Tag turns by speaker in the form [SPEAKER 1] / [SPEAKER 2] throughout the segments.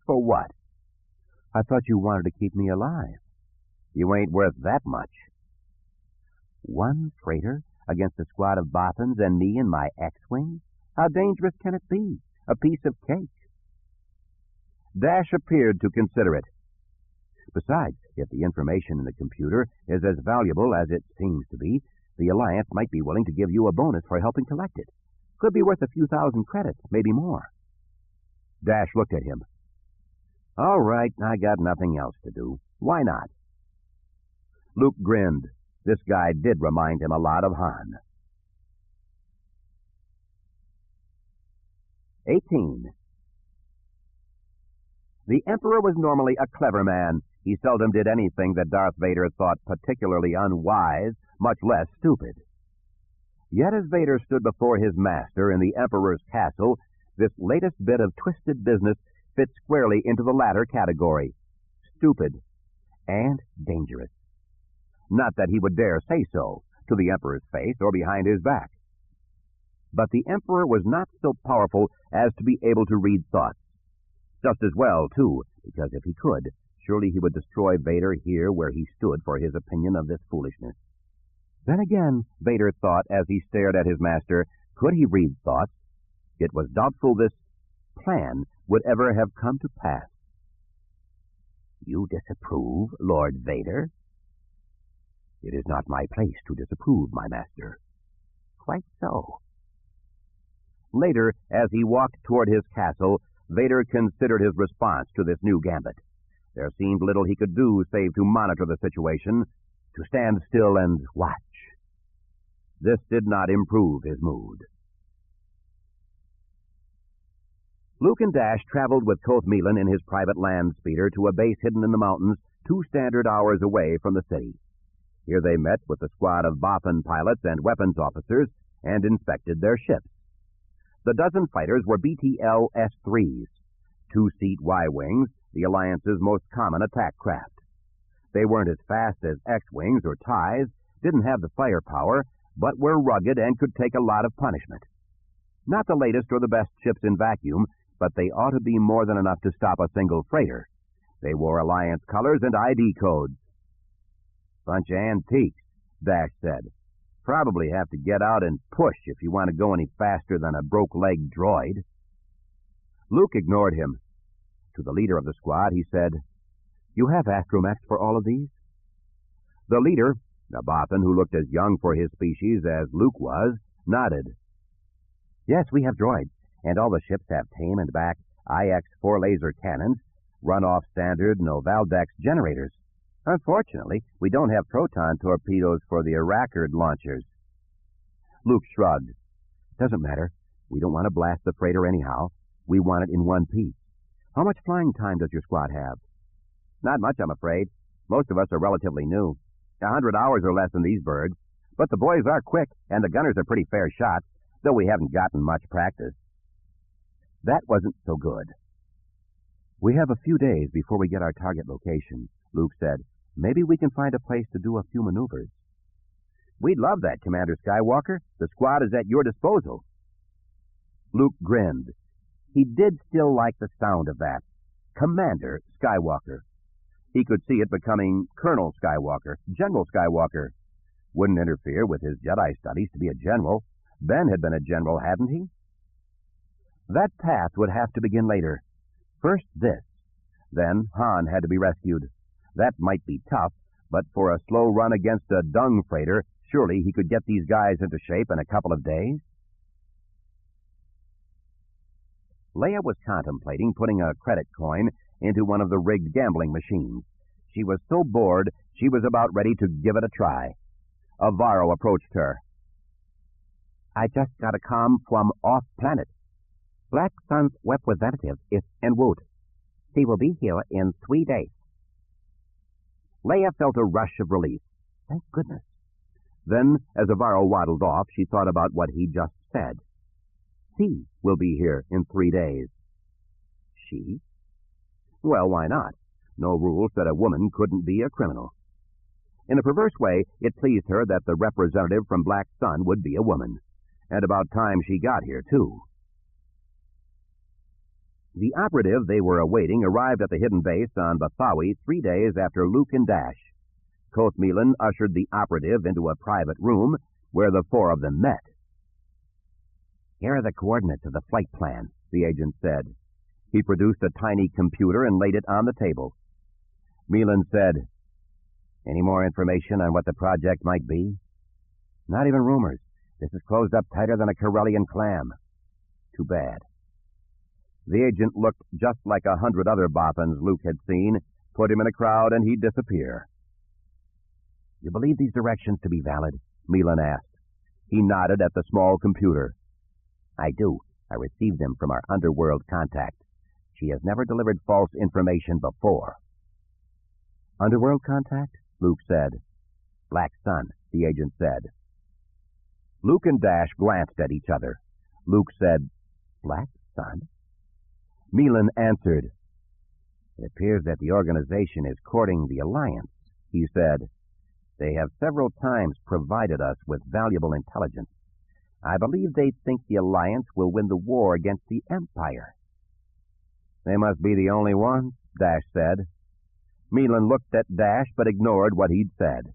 [SPEAKER 1] For what?
[SPEAKER 2] I thought you wanted to keep me alive.
[SPEAKER 1] You ain't worth that much.
[SPEAKER 2] One freighter against a squad of Boffins and me in my X-Wing? How dangerous can it be? A piece of cake.
[SPEAKER 1] Dash appeared to consider it.
[SPEAKER 2] Besides, if the information in the computer is as valuable as it seems to be, the Alliance might be willing to give you a bonus for helping collect it. Could be worth a few thousand credits, maybe more.
[SPEAKER 1] Dash looked at him.
[SPEAKER 2] All right, I got nothing else to do. Why not?
[SPEAKER 1] Luke grinned. This guy did remind him a lot of Han. 18. The Emperor was normally a clever man. He seldom did anything that Darth Vader thought particularly unwise, much less stupid. Yet as Vader stood before his master in the Emperor's castle, this latest bit of twisted business fit squarely into the latter category. Stupid and dangerous. Not that he would dare say so, to the Emperor's face or behind his back. But the Emperor was not so powerful as to be able to read thoughts. Just as well, too, because if he could, surely he would destroy Vader here where he stood for his opinion of this foolishness. Then again, Vader thought as he stared at his master, could he read thoughts? It was doubtful this plan would ever have come to pass. You disapprove, Lord Vader? It is not my place to disapprove, my master. Quite so. Later, as he walked toward his castle, Vader considered his response to this new gambit. There seemed little he could do save to monitor the situation, to stand still and watch. This did not improve his mood. Luke and Dash traveled with Koth Melan in his private land speeder to a base hidden in the mountains 2 standard hours away from the city. Here they met with a squad of Boffin pilots and weapons officers and inspected their ships. The dozen fighters were BTL S-3s, 2-seat Y-wings, the Alliance's most common attack craft. They weren't as fast as X-wings or TIEs, didn't have the firepower, but were rugged and could take a lot of punishment. Not the latest or the best ships in vacuum, but they ought to be more than enough to stop a single freighter. They wore Alliance colors and ID codes. Bunch of antiques, Dash said. Probably have to get out and push if you want to go any faster than a broke-legged droid. Luke ignored him. To the leader of the squad, he said, You have astromechs for all of these? The leader, a Boffin who looked as young for his species as Luke was, nodded. Yes, we have droids, and all the ships have tame and back IX-4 laser cannons, run-off standard Novaldex generators. Unfortunately, we don't have proton torpedoes for the Arakard launchers. Luke shrugged. Doesn't matter. We don't want to blast the freighter anyhow. We want it in one piece. How much flying time does your squad have? Not much, I'm afraid. Most of us are relatively new. 100 hours or less in these birds. But the boys are quick, and the gunners are pretty fair shots, though we haven't gotten much practice. That wasn't so good. We have a few days before we get our target location, Luke said. Maybe we can find a place to do a few maneuvers. We'd love that, Commander Skywalker. The squad is at your disposal. Luke grinned. He did still like the sound of that. Commander Skywalker. He could see it becoming Colonel Skywalker, General Skywalker. Wouldn't interfere with his Jedi studies to be a general. Ben had been a general, hadn't he? That path would have to begin later. First this. Then Han had to be rescued. That might be tough, but for a slow run against a dung freighter, surely he could get these guys into shape in a couple of days. Leia was contemplating putting a credit coin into one of the rigged gambling machines. She was so bored, she was about ready to give it a try. Avaro approached her. I just got a comm from off-planet. Black Sun's representative is en route. She will be here in 3 days. Leia felt a rush of relief. Thank goodness. Then, as Avaro waddled off, she thought about what he just said. She will be here in 3 days. She? Well, why not? No rule said a woman couldn't be a criminal. In a perverse way, it pleased her that the representative from Black Sun would be a woman. And about time she got here, too. The operative they were awaiting arrived at the hidden base on Bathawi 3 days after Luke and Dash. Koth Meelan ushered the operative into a private room where the four of them met. "Here are the coordinates of the flight plan," the agent said. He produced a tiny computer and laid it on the table. Meelan said, "Any more information on what the project might be?" "Not even rumors. This is closed up tighter than a Karelian clam." "Too bad." The agent looked just like 100 other Boffins Luke had seen, put him in a crowd, and he'd disappear. "You believe these directions to be valid?" Meelan asked. He nodded at the small computer. "I do. I received them from our underworld contact. She has never delivered false information before." "Underworld contact?" Luke said. "Black Sun," the agent said. Luke and Dash glanced at each other. Luke said, "Black Sun?" Meelan answered, "It appears that the organization is courting the Alliance," he said. "They have several times provided us with valuable intelligence. I believe they think the Alliance will win the war against the Empire." "They must be the only ones," Dash said. Meelan looked at Dash but ignored what he'd said.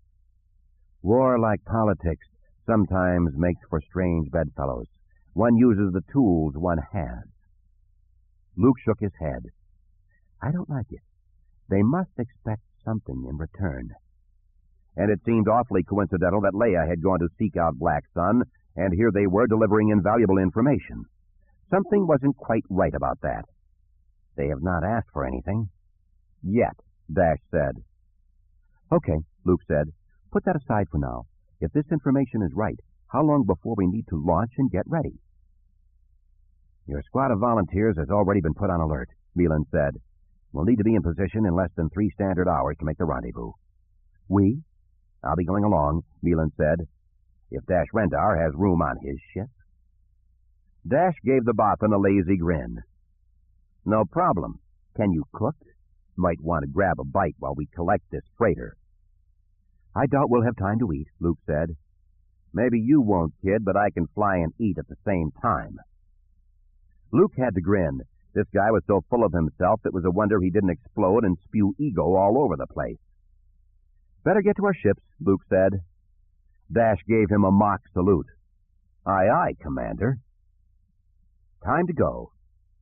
[SPEAKER 1] "War, like politics, sometimes makes for strange bedfellows. One uses the tools one has." Luke shook his head. "I don't like it. They must expect something in return." And it seemed awfully coincidental that Leia had gone to seek out Black Sun, and here they were delivering invaluable information. Something wasn't quite right about that. "They have not asked for anything." "Yet," Dash said. "Okay," Luke said. "Put that aside for now. If this information is right, how long before we need to launch and get ready?" "Your squad of volunteers has already been put on alert," Meelan said. "We'll need to be in position in less than 3 standard hours to make the rendezvous." "We?" "I'll be going along," Meelan said. "If Dash Rendar has room on his ship." Dash gave the Boffin a lazy grin. "No problem. Can you cook? Might want to grab a bite while we collect this freighter." "I doubt we'll have time to eat," Luke said. "Maybe you won't, kid, but I can fly and eat at the same time." Luke had to grin. This guy was so full of himself it was a wonder he didn't explode and spew ego all over the place. "Better get to our ships," Luke said. Dash gave him a mock salute. "Aye, aye, Commander." Time to go.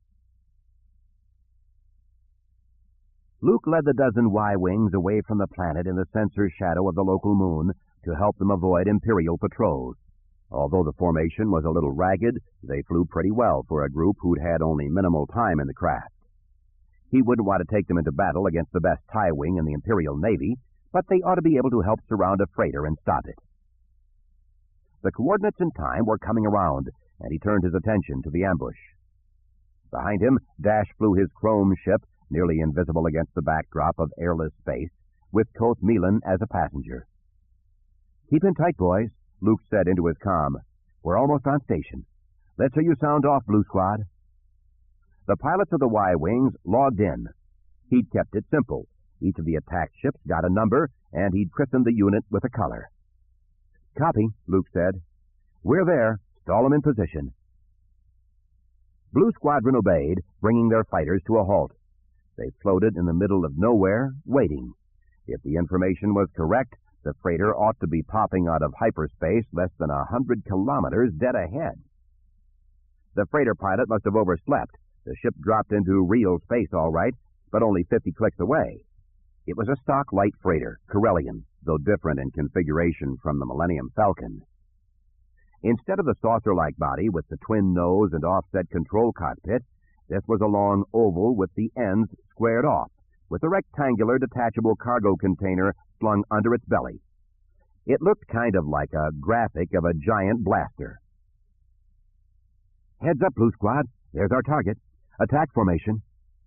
[SPEAKER 1] Luke led the dozen Y-Wings away from the planet in the sensor shadow of the local moon to help them avoid Imperial patrols. Although the formation was a little ragged, they flew pretty well for a group who'd had only minimal time in the craft. He wouldn't want to take them into battle against the best TIE wing in the Imperial Navy, but they ought to be able to help surround a freighter and stop it. The coordinates and time were coming around, and he turned his attention to the ambush. Behind him, Dash flew his chrome ship, nearly invisible against the backdrop of airless space, with Koth Meelan as a passenger. "Keep in tight, boys," Luke said into his comm. "We're almost on station. Let's hear you sound off, Blue Squad." The pilots of the Y-Wings logged in. He'd kept it simple. Each of the attack ships got a number, and he'd christened the unit with a color. "Copy," Luke said. "We're there. Stall 'em in position." Blue Squadron obeyed, bringing their fighters to a halt. They floated in the middle of nowhere, waiting. If the information was correct, the freighter ought to be popping out of hyperspace less than 100 kilometers dead ahead. The freighter pilot must have overslept. The ship dropped into real space all right, but only 50 clicks away. It was a stock light freighter, Karelian, though different in configuration from the Millennium Falcon. Instead of the saucer-like body with the twin nose and offset control cockpit, this was a long oval with the ends squared off, with a rectangular detachable cargo container slung under its belly. It looked kind of like a graphic of a giant blaster. "Heads up, Blue Squad. There's our target. Attack formation."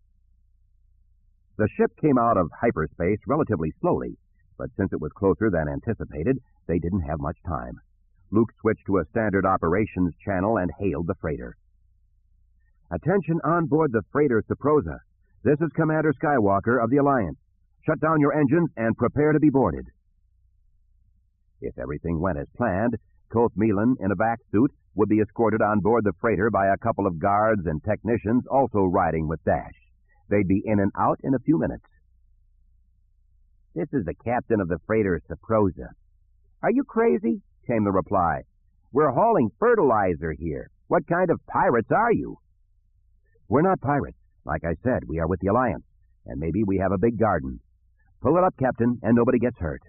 [SPEAKER 1] The ship came out of hyperspace relatively slowly, but since it was closer than anticipated, they didn't have much time. Luke switched to a standard operations channel and hailed the freighter. "Attention on board the freighter Saprosa. This is Commander Skywalker of the Alliance. Shut down your engines and prepare to be boarded." If everything went as planned, Koth Meelan, in a vac suit, would be escorted on board the freighter by a couple of guards and technicians also riding with Dash. They'd be in and out in a few minutes.
[SPEAKER 2] "This is the captain of the freighter Saprosa." "Are you crazy?" came the reply. "We're hauling fertilizer here. What kind of pirates are you?"
[SPEAKER 1] "We're not pirates. Like I said, we are with the Alliance, and maybe we have a big garden. Pull it up, Captain, and nobody gets hurt."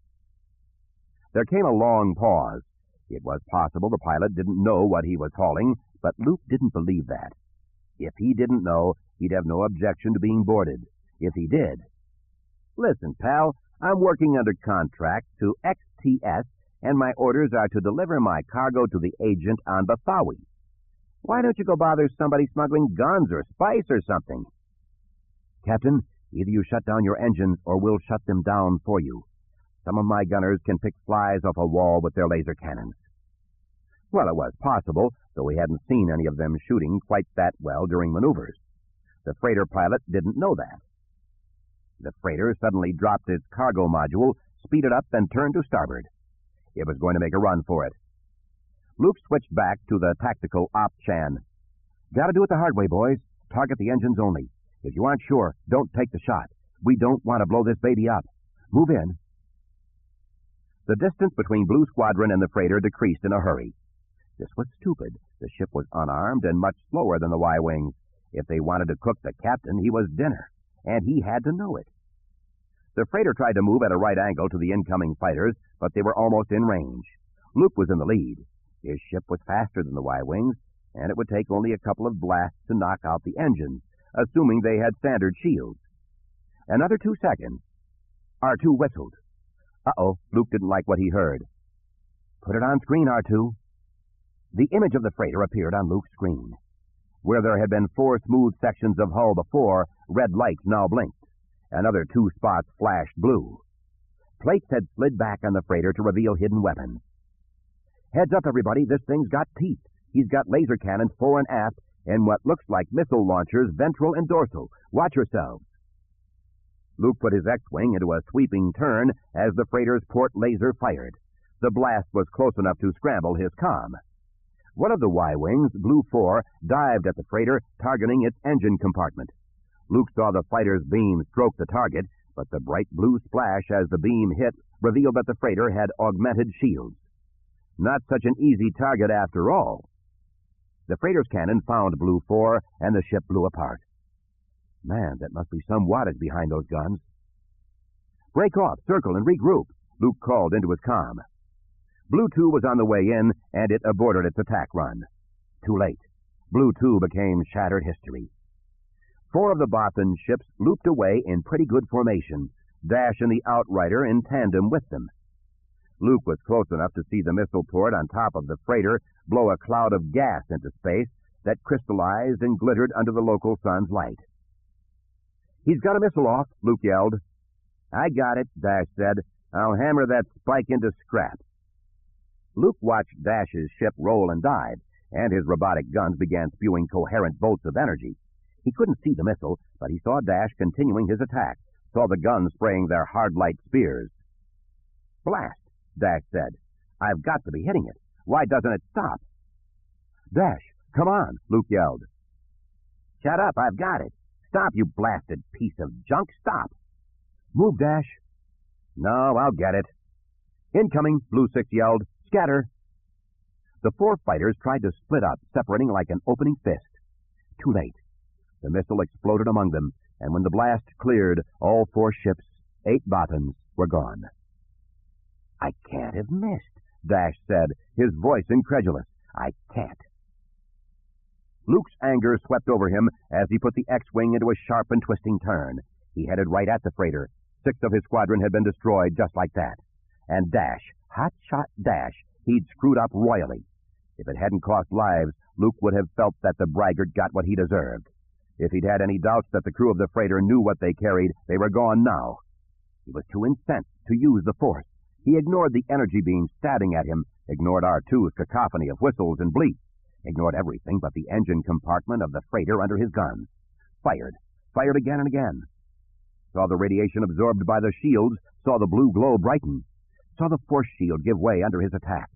[SPEAKER 1] There came a long pause. It was possible the pilot didn't know what he was hauling, but Luke didn't believe that. If he didn't know, he'd have no objection to being boarded. If he did...
[SPEAKER 2] "Listen, pal, I'm working under contract to XTS, and my orders are to deliver my cargo to the agent on Bathawi. Why don't you go bother somebody smuggling guns or spice or something?"
[SPEAKER 1] "Captain, either you shut down your engines or we'll shut them down for you. Some of my gunners can pick flies off a wall with their laser cannons." Well, it was possible, though he hadn't seen any of them shooting quite that well during maneuvers. The freighter pilot didn't know that. The freighter suddenly dropped its cargo module, speeded up, and turned to starboard. It was going to make a run for it. Luke switched back to the tactical op-chan. "Gotta do it the hard way, boys. Target the engines only. If you aren't sure, don't take the shot. We don't want to blow this baby up. Move in." The distance between Blue Squadron and the freighter decreased in a hurry. This was stupid. The ship was unarmed and much slower than the Y-Wings. If they wanted to cook the captain, he was dinner, and he had to know it. The freighter tried to move at a right angle to the incoming fighters, but they were almost in range. Luke was in the lead. His ship was faster than the Y-Wings, and it would take only a couple of blasts to knock out the engines, assuming they had standard shields. Another 2 seconds. R2 whistled. Uh-oh, Luke didn't like what he heard. "Put it on screen, R2. The image of the freighter appeared on Luke's screen. Where there had been 4 smooth sections of hull before, red lights now blinked. Another 2 spots flashed blue. Plates had slid back on the freighter to reveal hidden weapons. "Heads up, everybody, this thing's got teeth. He's got laser cannons fore and aft, and what looks like missile launchers ventral and dorsal. Watch yourselves." Luke put his X-Wing into a sweeping turn as the freighter's port laser fired. The blast was close enough to scramble his comm. One of the Y-Wings, Blue 4, dived at the freighter, targeting its engine compartment. Luke saw the fighter's beam stroke the target, but the bright blue splash as the beam hit revealed that the freighter had augmented shields. Not such an easy target after all. The freighter's cannon found Blue 4, and the ship blew apart. Man, that must be some wattage behind those guns. "Break off, circle, and regroup," Luke called into his comm. Blue 2 was on the way in, and it aborted its attack run. Too late. Blue 2 became shattered history. 4 of the Bothan ships looped away in pretty good formation, Dash and the Outrider in tandem with them. Luke was close enough to see the missile port on top of the freighter blow a cloud of gas into space that crystallized and glittered under the local sun's light. "He's got a missile off," Luke yelled. "I got it," Dash said. "I'll hammer that spike into scrap." Luke watched Dash's ship roll and dive, and his robotic guns began spewing coherent bolts of energy. He couldn't see the missile, but he saw Dash continuing his attack, saw the guns spraying their hard-light spears. "Blast," Dash said. "I've got to be hitting it. Why doesn't it stop?" "Dash, come on," Luke yelled. "Shut up, I've got it. Stop, you blasted piece of junk, stop." "Move, Dash." "No, I'll get it." "Incoming," Blue 6 yelled. "Scatter." The 4 fighters tried to split up, separating like an opening fist. Too late. The missile exploded among them, and when the blast cleared, all 4 ships, 8 Bothans, were gone. "I can't have missed," Dash said, his voice incredulous. "I can't." Luke's anger swept over him as he put the X-Wing into a sharp and twisting turn. He headed right at the freighter. 6 of his squadron had been destroyed just like that. And Dash, hot-shot Dash, he'd screwed up royally. If it hadn't cost lives, Luke would have felt that the braggart got what he deserved. If he'd had any doubts that the crew of the freighter knew what they carried, they were gone now. He was too incensed to use the force. He ignored the energy beam stabbing at him, ignored R2's cacophony of whistles and bleats, ignored everything but the engine compartment of the freighter under his guns. Fired again and again. Saw the radiation absorbed by the shields, saw the blue glow brighten, saw the force shield give way under his attack,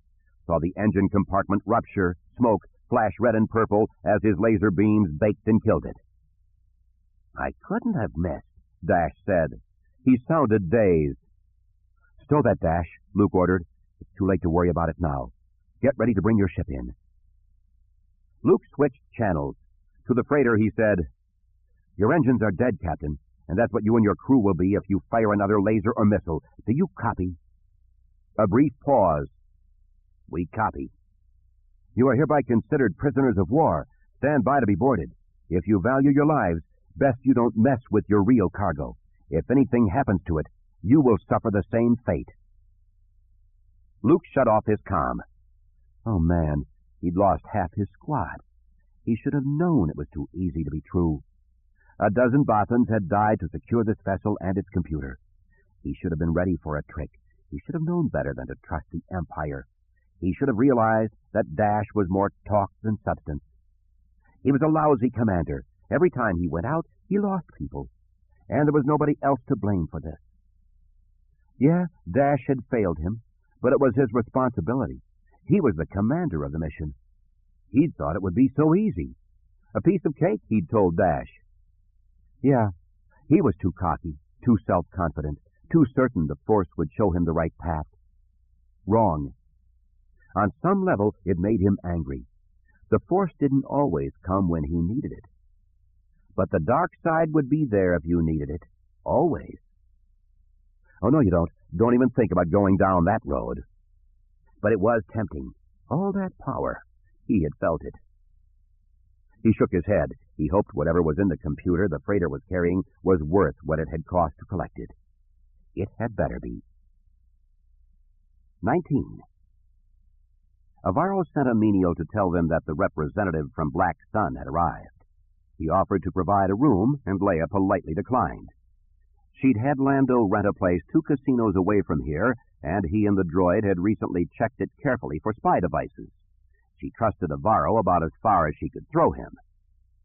[SPEAKER 1] saw the engine compartment rupture, smoke flash red and purple as his laser beams baked and killed it. I couldn't have missed, Dash said. He sounded dazed. Stow that, Dash, Luke ordered. It's too late to worry about it now. Get ready to bring your ship in. Luke switched channels. To the freighter, he said, Your engines are dead, Captain, and that's what you and your crew will be if you fire another laser or missile. Do you copy? A brief pause. We copy. You are hereby considered prisoners of war. Stand by to be boarded. If you value your lives, best you don't mess with your real cargo. If anything happens to it, you will suffer the same fate. Luke shut off his comm. Oh, man, he'd lost half his squad. He should have known it was too easy to be true. A dozen Bothans had died to secure this vessel and its computer. He should have been ready for a trick. He should have known better than to trust the Empire. He should have realized that Dash was more talk than substance. He was a lousy commander. Every time he went out, he lost people. And there was nobody else to blame for this. Yeah, Dash had failed him, but it was his responsibility. He was the commander of the mission. He'd thought it would be so easy. A piece of cake, he'd told Dash. Yeah, he was too cocky, too self-confident, too certain the Force would show him the right path. Wrong. On some level, it made him angry. The Force didn't always come when he needed it. But the dark side would be there if you needed it. Always. Oh, no, you don't. Don't even think about going down that road. But it was tempting. All that power. He had felt it. He shook his head. He hoped whatever was in the computer the freighter was carrying was worth what it had cost to collect it. It had better be. 19. Avaro sent a menial to tell them that the representative from Black Sun had arrived. He offered to provide a room, and Leia politely declined. She'd had Lando rent a place 2 casinos away from here, and he and the droid had recently checked it carefully for spy devices. She trusted Avaro about as far as she could throw him.